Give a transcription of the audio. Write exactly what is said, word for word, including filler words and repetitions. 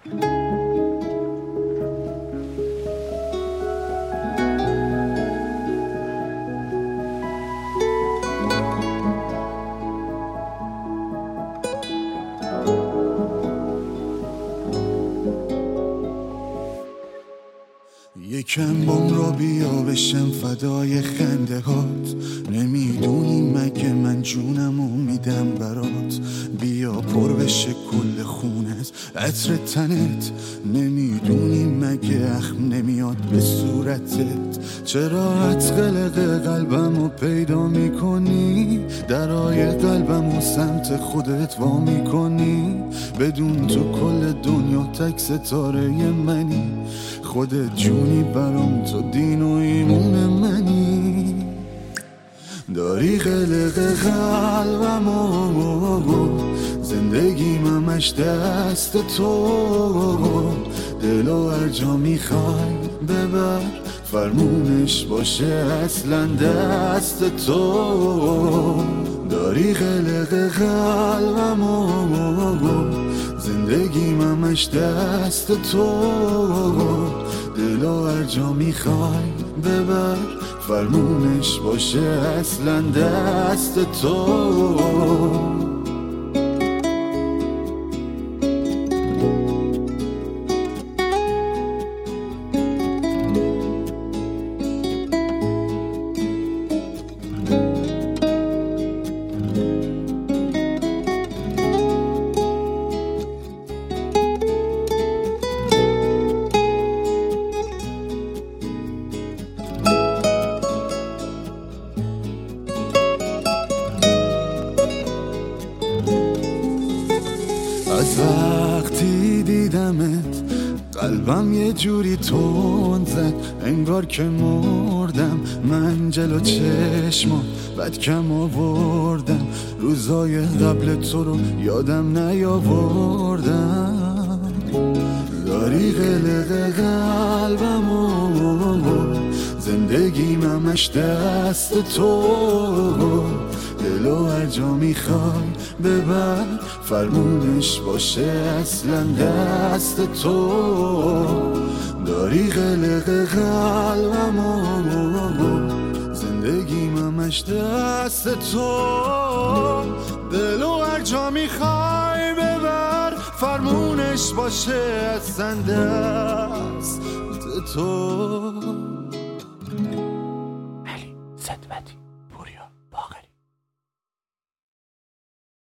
یکم بام را بیا بشم فدای خنده هات، نمیدونی مگه من جونمو میدم برات. بیا پر بشه کل خونت عطر تنت، نمیدونی مگه اخم نمیاد به صورتت. چرا قلق قلبمو پیدا میکنی، درای قلبمو سمت خودت وا میکنی. بدون تو کل دنیا تک ستاره منی، خودت جونی برام، تو دین و ایمون منی. داری قلق قلبمو، زندگیم همش دست تو. دلو هر جا میخوای ببر، فرمونش باشه اصلا دست تو. داری قلق قلبمو، زندگیم همش دست تو. دلو هر جا میخوای ببر، فرمونش باشه اصلا دست تو. از وقتی دیدمت قلبم یه جوری تند زد، انگار که مردم من جلو چشمات. بد کم آوردم روزای قبل تو رو یادم نیاوردم. داری قلق قلبمو، زندگیم همش دست تو. دلو هر جا میخوای ببر، فرمونش باشه اصلا دست تو. داری قلق قلبمو، زندگیم همش دست تو. دلو هر جا میخوای ببر، فرمونش باشه اصلا دست تو. علی صدبتی